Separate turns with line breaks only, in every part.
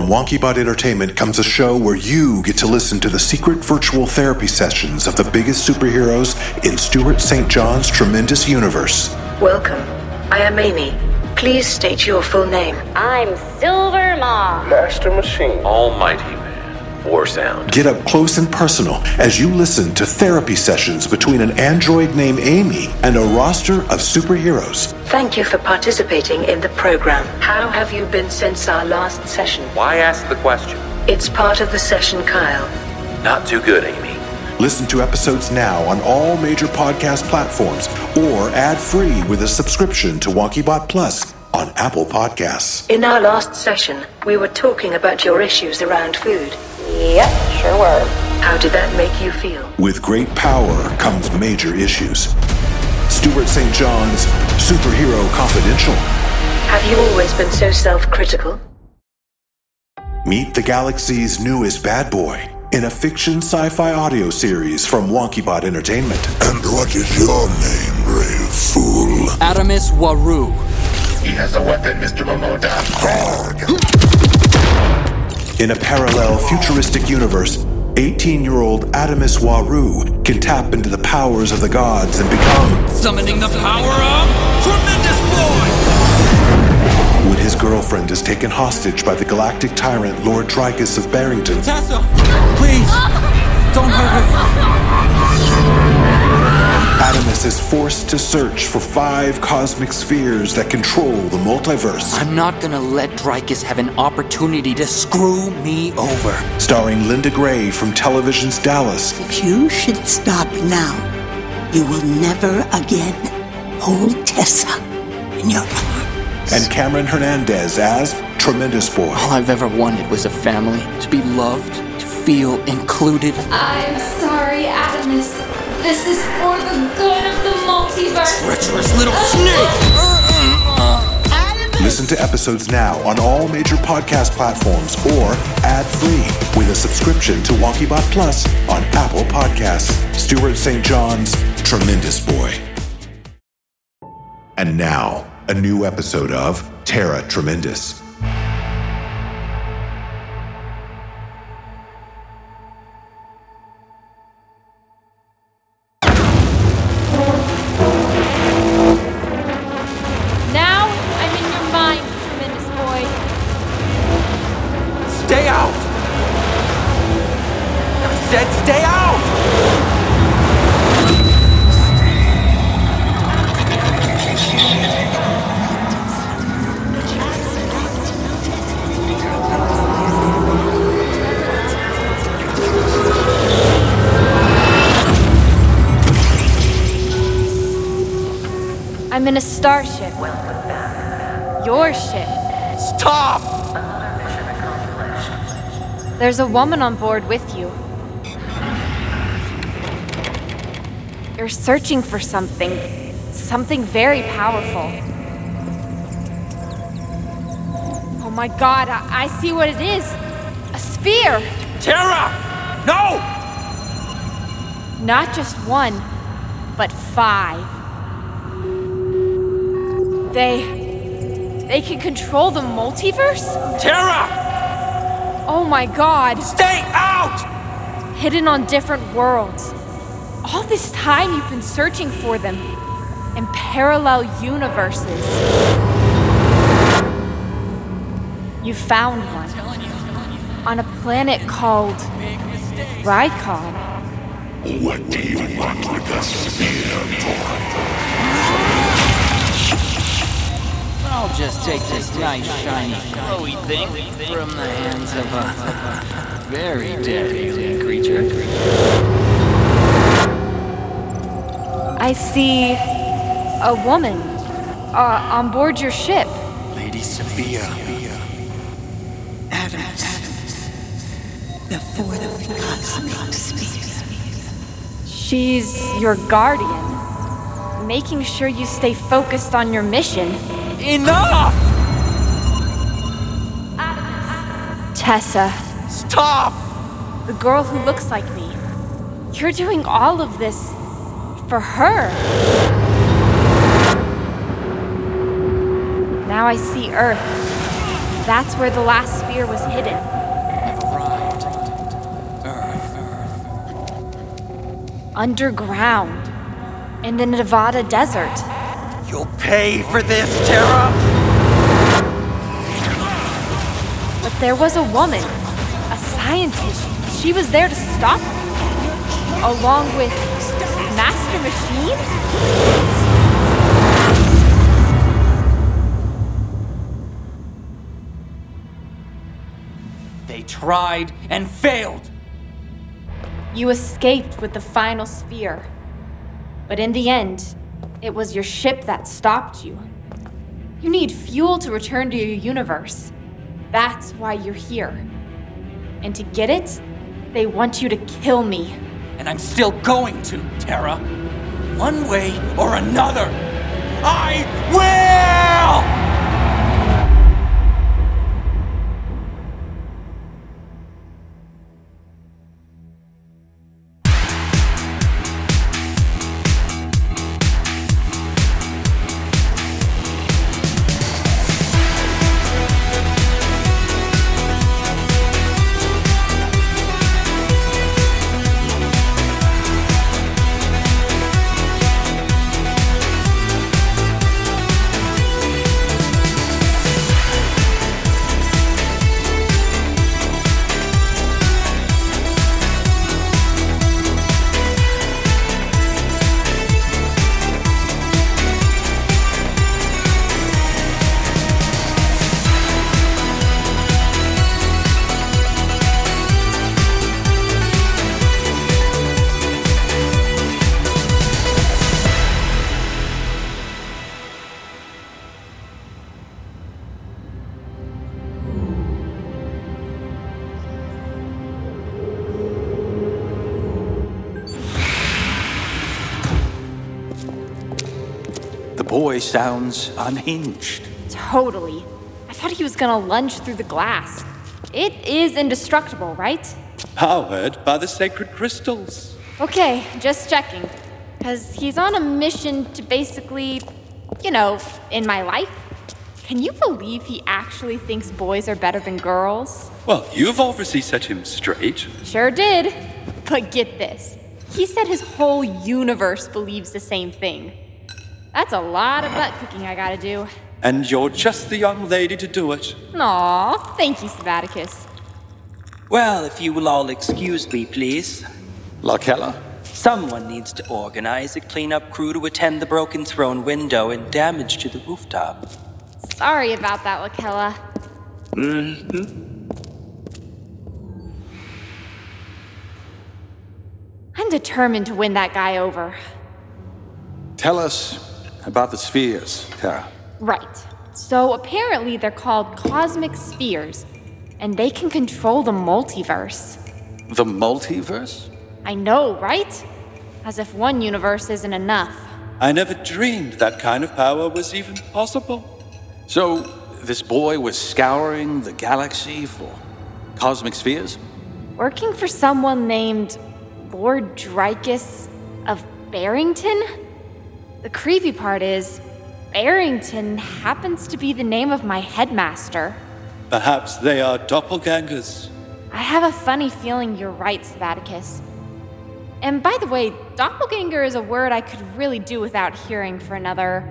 WonkyBot Entertainment comes a show where you get to listen to the secret virtual therapy sessions of the biggest superheroes in Stuart St. John's tremendous universe.
Welcome. I am Amy. Please state your full name.
I'm Silver Maw.
Master Machine.
Almighty Man. War Sound.
Get up close and personal as you listen to therapy sessions between an android named Amy and a roster of superheroes.
Thank you for participating in the program. How have you been since our last session?
Why ask the question?
It's part of the session, Kyle.
Not too good, Amy.
Listen to episodes now on all major podcast platforms or ad-free with a subscription to WonkyBot Plus on Apple Podcasts.
In our last session, we were talking about your issues around food.
Yep, sure were.
How did that make you feel?
With great power comes major issues. Stuart St. John's Superhero Confidential.
Have you always been so self-critical?
Meet the galaxy's newest bad boy in a fiction sci-fi audio series from WonkyBot Entertainment.
And what is your name, brave fool?
Adamus Waru.
He has a weapon, Mr. Momoda. God.
In a parallel futuristic universe, 18-year-old Adamus Waru can tap into the powers of the gods and become...
Summoning the power of Tremendous Boy!
When his girlfriend is taken hostage by the galactic tyrant Lord Trigus of Barrington...
Tessa, please, don't hurt her.
Adamus is forced to search for 5 cosmic spheres that control the multiverse.
I'm not gonna let Dreykus have an opportunity to screw me over.
Starring Linda Gray from television's Dallas.
If you should stop now, you will never again hold Tessa in your arms.
And Cameron Hernandez as Tremendous Boy.
All I've ever wanted was a family, to be loved, to feel included.
I'm sorry, Adamus. This is for the good of the multiverse.
Treacherous little snake!
Listen to episodes now on all major podcast platforms or ad-free with a subscription to WonkyBot Plus on Apple Podcasts. Stuart St. John's Tremendous Boy. And now, a new episode of Terra Tremendous.
Stay out! I said stay out!
I'm in a starship. Your ship.
Stop!
There's a woman on board with you. You're searching for something very powerful. Oh my God, I see what it is. A sphere!
Terra! No!
Not just one, but 5. They can control the multiverse?
Terra!
Oh my God!
Stay out!
Hidden on different worlds. All this time you've been searching for them in parallel universes. You found one on a planet called Rykon.
What do you want with the sphere for?
I'll just take this nice, shiny, glowy thing from the hands of a very dead alien creature.
I see a woman on board your ship.
Lady Sophia.
Adamus, the fourth cosmic sphere.
She's your guardian, making sure you stay focused on your mission.
Enough!
Tessa.
Stop!
The girl who looks like me. You're doing all of this for her. Now I see Earth, That's where the last sphere was hidden.
I've arrived. Earth.
Underground. In the Nevada desert.
You'll pay for this, Terra!
But there was a woman. A scientist. She was there to stop me. Along with Master Machine?
They tried and failed!
You escaped with the final sphere. But in the end, it was your ship that stopped you. You need fuel to return to your universe. That's why you're here. And to get it, they want you to kill me.
And I'm still going to, Terra. One way or another. I will!
The boy sounds unhinged.
Totally. I thought he was gonna lunge through the glass. It is indestructible, right?
Powered by the sacred crystals.
Okay, just checking. Because he's on a mission to basically, in my life. Can you believe he actually thinks boys are better than girls?
Well, you've obviously set him straight.
Sure did. But get this. He said his whole universe believes the same thing. That's a lot of butt kicking I gotta do.
And you're just the young lady to do it.
Aw, thank you, Sabaticus.
Well, if you will all excuse me, please.
Lakella?
Someone needs to organize a cleanup crew to attend the broken throne window and damage to the rooftop.
Sorry about that, Lakella. I'm determined to win that guy over.
Tell us about the spheres, Terra.
Right. So apparently they're called cosmic spheres, and they can control the multiverse.
The multiverse?
I know, right? As if one universe isn't enough.
I never dreamed that kind of power was even possible.
So, this boy was scouring the galaxy for cosmic spheres?
Working for someone named Lord Dreykus of Barrington? The creepy part is, Barrington happens to be the name of my headmaster.
Perhaps they are doppelgangers.
I have a funny feeling you're right, Sabaticus. And by the way, doppelganger is a word I could really do without hearing for another,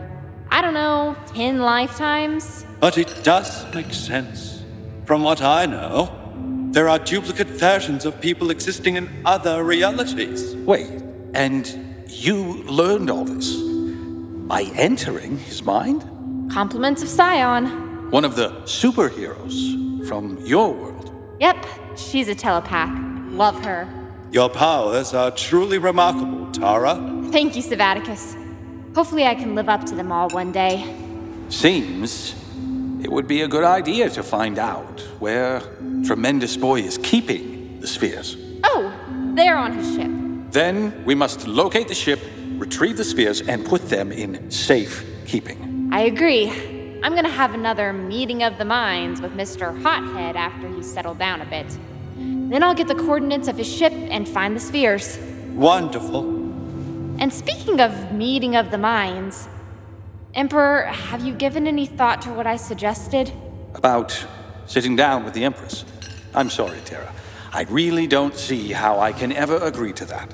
10 lifetimes?
But it does make sense. From what I know, there are duplicate versions of people existing in other realities.
Wait, and you learned all this by entering his mind?
Compliments of Scion.
One of the superheroes from your world.
Yep, she's a telepath. Love her.
Your powers are truly remarkable, Tara.
Thank you, Sabaticus. Hopefully I can live up to them all one day.
Seems it would be a good idea to find out where Tremendous Boy is keeping the spheres.
Oh, they're on his ship.
Then we must locate the ship, retrieve the spheres, and put them in safe keeping.
I agree. I'm gonna have another meeting of the minds with Mr. Hothead after he's settled down a bit. Then I'll get the coordinates of his ship and find the spheres.
Wonderful.
And speaking of meeting of the minds, Emperor, have you given any thought to what I suggested?
About sitting down with the Empress. I'm sorry, Terra. I really don't see how I can ever agree to that.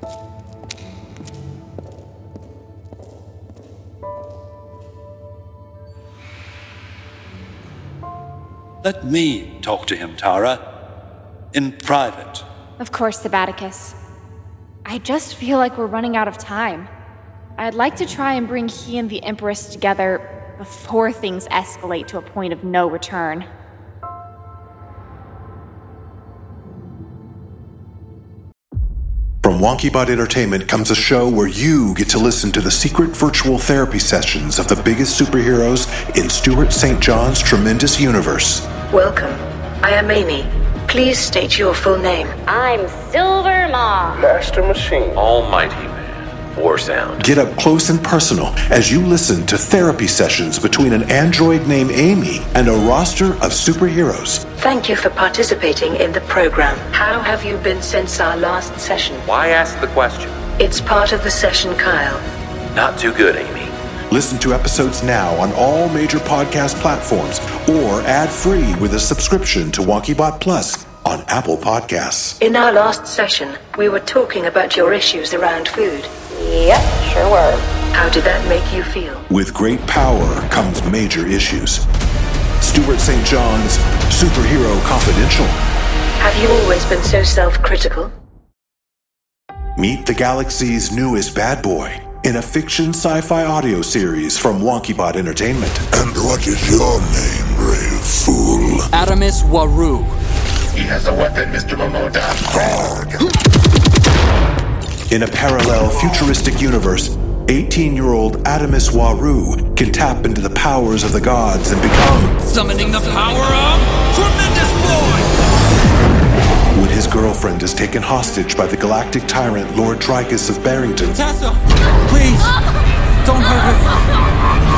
Let me talk to him, Tara. In private.
Of course, Sabaticus. I just feel like we're running out of time. I'd like to try and bring he and the Empress together before things escalate to a point of no return.
From WonkyBot Entertainment comes a show where you get to listen to the secret virtual therapy sessions of the biggest superheroes in Stuart St. John's tremendous universe.
Welcome. I am Amy. Please state your full name.
I'm Silver Maw.
Master Machine. Almighty Man. War Sound.
Get up close and personal as you listen to therapy sessions between an android named Amy and a roster of superheroes.
Thank you for participating in the program. How have you been since our last session?
Why ask the question?
It's part of the session, Kyle.
Not too good, Amy.
Listen to episodes now on all major podcast platforms or ad-free with a subscription to WonkyBot Plus on Apple Podcasts.
In our last session, we were talking about your issues around food.
Yep, sure were.
How did that make you feel?
With great power comes major issues. Stuart St. John's Superhero Confidential.
Have you always been so self-critical?
Meet the galaxy's newest bad boy in a fiction sci-fi audio series from WonkyBot Entertainment.
And what is your name, brave fool?
Adamus Waru.
He has a weapon, Mr. Momoda.
In a parallel futuristic universe, 18-year-old Adamus Waru can tap into the powers of the gods and become...
Summoning the power of Tremendous Boy!
When his girlfriend is taken hostage by the galactic tyrant Lord Dreykus of Barrington...
Tessa! Please! Don't hurt her!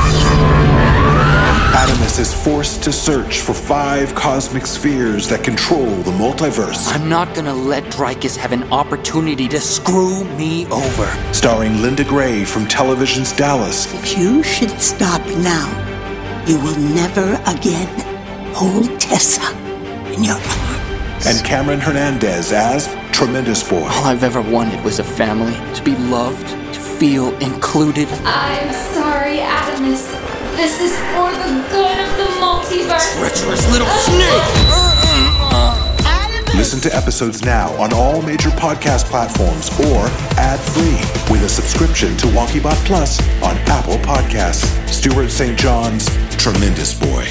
Adamus is forced to search for 5 cosmic spheres that control the multiverse.
I'm not gonna let Dreykus have an opportunity to screw me over.
Starring Linda Gray from television's Dallas.
If you should stop now, you will never again hold Tessa in your arms.
And Cameron Hernandez as Tremendous Boy.
All I've ever wanted was a family, to be loved, to feel included.
I'm sorry, Adamus. This is for the good of the multiverse.
Treacherous little snake!
Listen to episodes now on all major podcast platforms or ad-free with a subscription to WonkyBot Plus on Apple Podcasts. Stuart St. John's Tremendous Boy.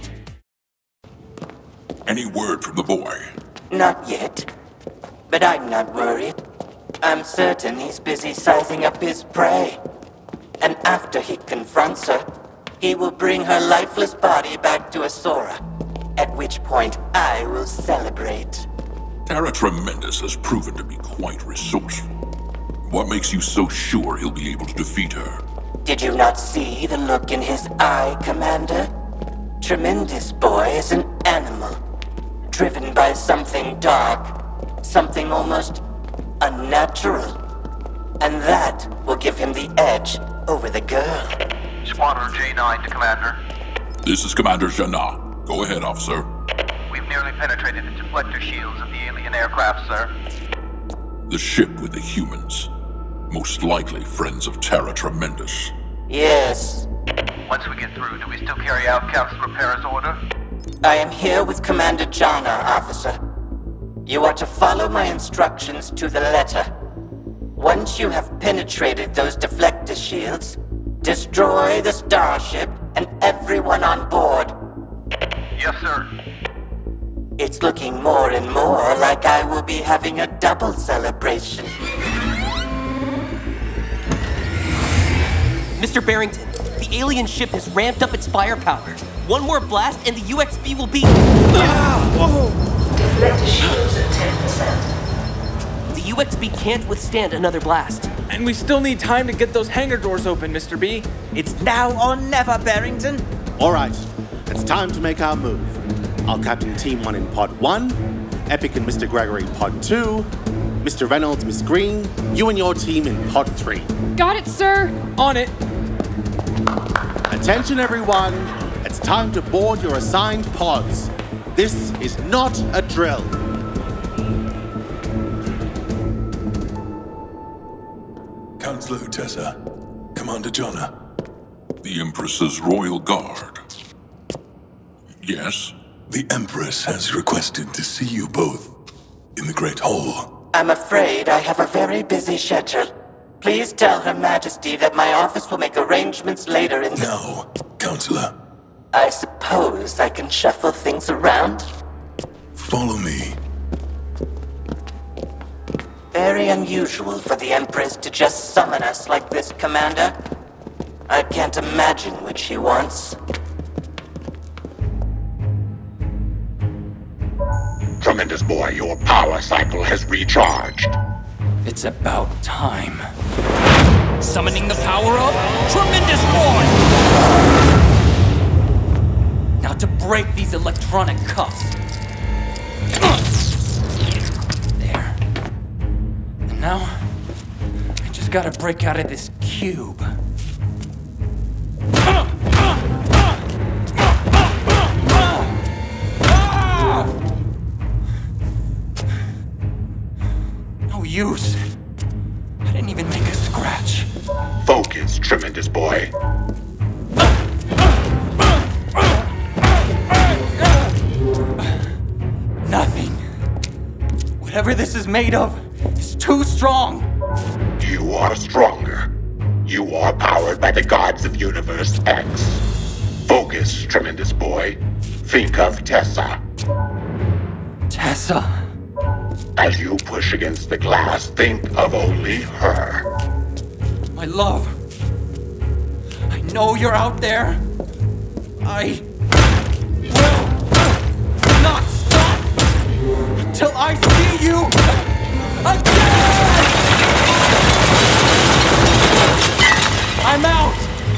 Any word from the boy?
Not yet. But I'm not worried. I'm certain he's busy sizing up his prey. And after he confronts her, he will bring her lifeless body back to Asura. At which point, I will celebrate.
Tara Tremendous has proven to be quite resourceful. What makes you so sure he'll be able to defeat her?
Did you not see the look in his eye, Commander? Tremendous Boy is an animal, driven by something dark, something almost unnatural. And that will give him the edge over the girl.
Squadron J9 to Commander.
This is Commander Jannah. Go ahead, officer.
We've nearly penetrated the deflector shields of the alien aircraft, sir.
The ship with the humans. Most likely friends of Tara Tremendous.
Yes.
Once we get through, do we still carry out Councilor Repairs' order?
I am here with Commander Jannah, officer. You are to follow my instructions to the letter. Once you have penetrated those deflector shields, destroy the starship and everyone on board.
Yes, sir.
It's looking more and more like I will be having a double celebration.
Mr. Barrington, the alien ship has ramped up its firepower. One more blast and the UXB will be...
Deflector shields at 10%.
The UXB can't withstand another blast.
And we still need time to get those hangar doors open, Mr. B.
It's now or never, Barrington.
All right, it's time to make our move. I'll captain Team 1 in Pod 1, Epic and Mr. Gregory in Pod 2, Mr. Reynolds, Miss Green, you and your team in Pod 3.
Got it, sir.
On it.
Attention, everyone. It's time to board your assigned pods. This is not a drill.
Counselor Utessa, Commander Jonna. The Empress's Royal Guard. Yes?
The Empress has requested to see you both in the Great Hall.
I'm afraid I have a very busy schedule. Please tell Her Majesty that my office will make arrangements later in the...
No, Counselor.
I suppose I can shuffle things around?
Follow me.
Very unusual for the Empress to just summon us like this, Commander. I can't imagine what she wants.
Tremendous Boy, your power cycle has recharged.
It's about time. Summoning the power of Tremendous Boy! Now to break these electronic cuffs. There. And now, I just gotta break out of this cube. No use. I didn't even make a scratch.
Focus, Tremendous Boy.
Nothing. Whatever this is made of is too strong.
You are stronger. You are powered by the gods of Universe X. Focus, Tremendous Boy. Think of Tessa.
Tessa?
As you push against the glass, think of only her.
My love. I know you're out there. I will not stop until I see you again! I'm out!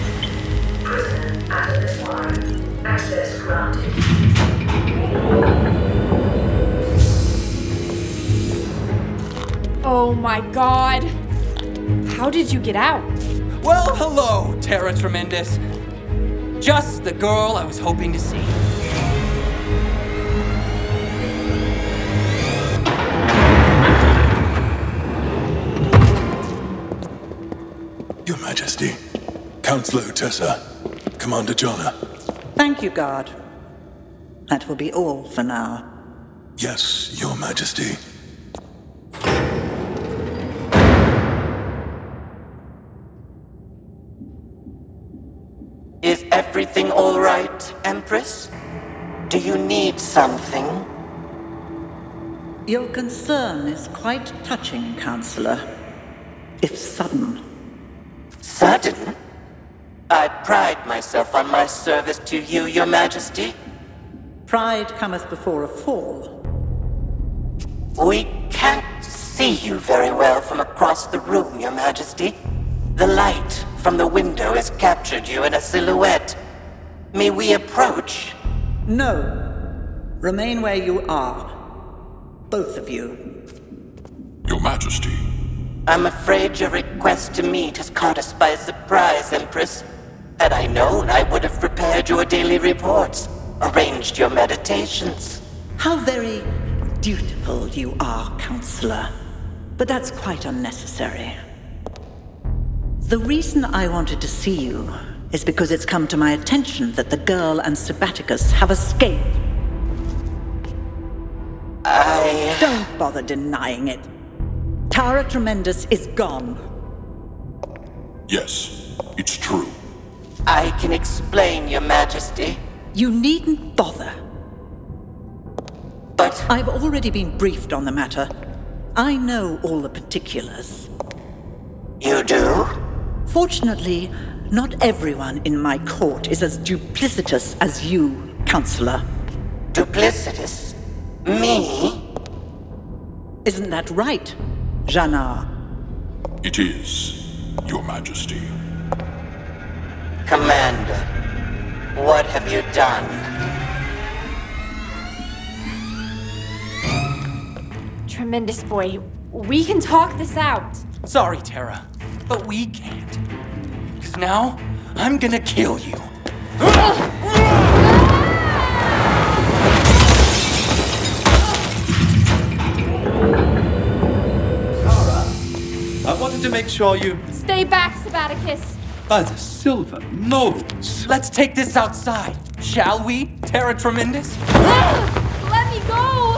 Access granted.
Oh my god. How did you get out?
Well, hello, Terra Tremendous. Just the girl I was hoping to see.
Your Majesty, Counselor Utessa, Commander Jonna.
Thank you, Guard. That will be all for now.
Yes, Your Majesty.
Is everything all right, Empress? Do you need something?
Your concern is quite touching, Counselor. If sudden.
Sudden? I pride myself on my service to you, Your Majesty.
Pride cometh before a fall.
We can't see you very well from across the room, Your Majesty. The light from the window has captured you in a silhouette. May we approach?
No. Remain where you are. Both of you.
Your Majesty.
I'm afraid your request to meet has caught us by surprise, Empress. Had I known, I would have prepared your daily reports, arranged your meditations.
How very dutiful you are, Counselor. But that's quite unnecessary. The reason I wanted to see you is because it's come to my attention that the girl and Sabbaticus have escaped. Don't bother denying it. Tara Tremendous is gone.
Yes, it's true.
I can explain, Your Majesty.
You needn't bother.
But
I've already been briefed on the matter. I know all the particulars.
You do?
Fortunately, not everyone in my court is as duplicitous as you, Counselor.
Duplicitous? Me?
Isn't that right, Jana?
It is, Your Majesty.
Commander, what have you done?
Tremendous Boy, we can talk this out.
Sorry, Terra, but we can't. Because now, I'm gonna kill you.
make sure you...
Stay back, Sabaticus.
By the silver modes.
Let's take this outside, shall we, Terra Tremendous?
Let me go!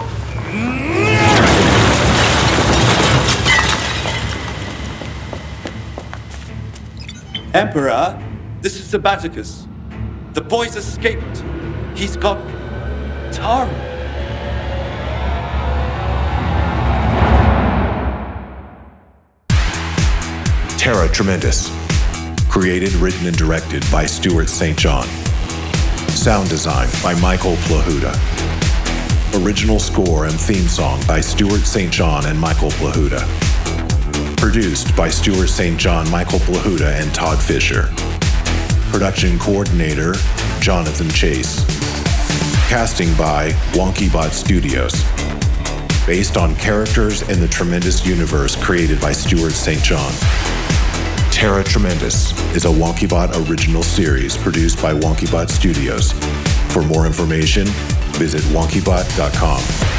Emperor, this is Sabaticus. The boy's escaped. He's got Tara.
Terra Tremendous. Created, written, and directed by Stuart St. John. Sound design by Michael Plahuta. Original score and theme song by Stuart St. John and Michael Plahuta. Produced by Stuart St. John, Michael Plahuta, and Todd Fisher. Production coordinator, Jonathan Chase. Casting by WonkyBot Studios. Based on characters in the Tremendous universe created by Stuart St. John. Terra Tremendous is a WonkyBot original series produced by WonkyBot Studios. For more information, visit wonkybot.com.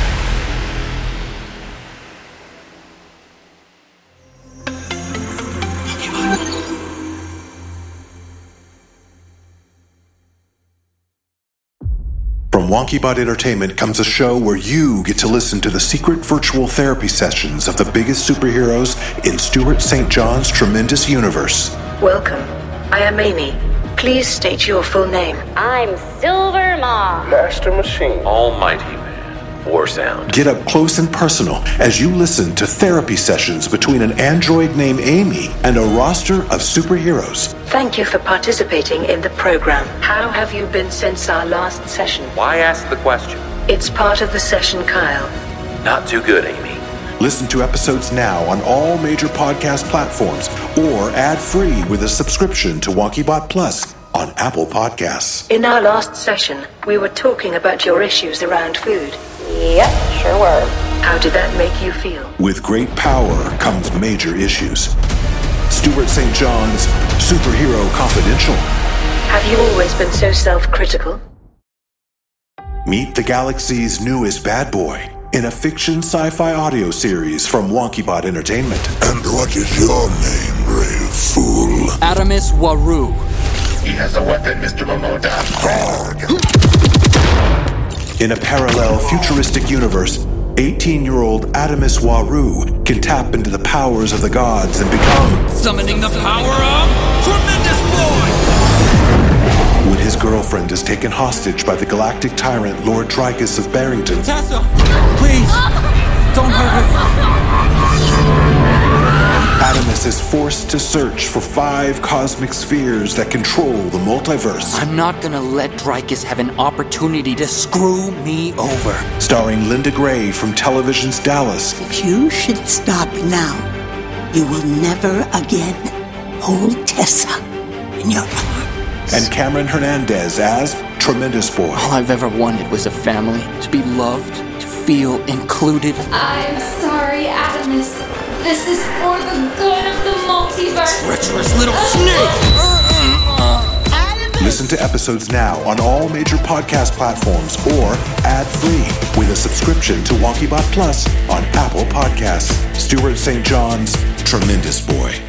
From WonkyBot Entertainment comes a show where you get to listen to the secret virtual therapy sessions of the biggest superheroes in Stuart St. John's Tremendous universe.
Welcome. I am Amy. Please state your full name.
I'm Silver Maw.
Master Machine. Almighty Man. War Sound.
Get up close and personal as you listen to therapy sessions between an android named Amy and a roster of superheroes.
Thank you for participating in the program. How have you been since our last session?
Why ask the question?
It's part of the session, Kyle.
Not too good, Amy.
Listen to episodes now on all major podcast platforms or ad-free with a subscription to WonkyBot Plus on Apple Podcasts.
In our last session, we were talking about your issues around food.
Yep, sure were.
How did that make you feel?
With great power comes major issues. Stuart St. John's Superhero Confidential.
Have you always been so self-critical?
Meet the galaxy's newest bad boy in a fiction sci-fi audio series from WonkyBot Entertainment.
And what is your name, brave fool?
Adamus Waru.
He has a weapon, Mr. Momoda.
In a parallel futuristic universe, 18-year-old Adamus Waru can tap into the powers of the gods and become...
Summoning the power of Tremendous Boy!
When his girlfriend is taken hostage by the galactic tyrant Lord Tricus of Barrington...
Tessa, please, don't hurt her.
Adamus is forced to search for 5 cosmic spheres that control the multiverse.
I'm not gonna let Dreykus have an opportunity to screw me over.
Starring Linda Gray from television's Dallas.
If you should stop now, you will never again hold Tessa in your arms.
And Cameron Hernandez as Tremendous Boy.
All I've ever wanted was a family, to be loved, to feel included.
I'm sorry, Adamus. This is for the good of the multiverse.
Treacherous little snake!
Listen to episodes now on all major podcast platforms or ad-free with a subscription to WonkyBot Plus on Apple Podcasts. Stuart St. John's Tremendous Boy.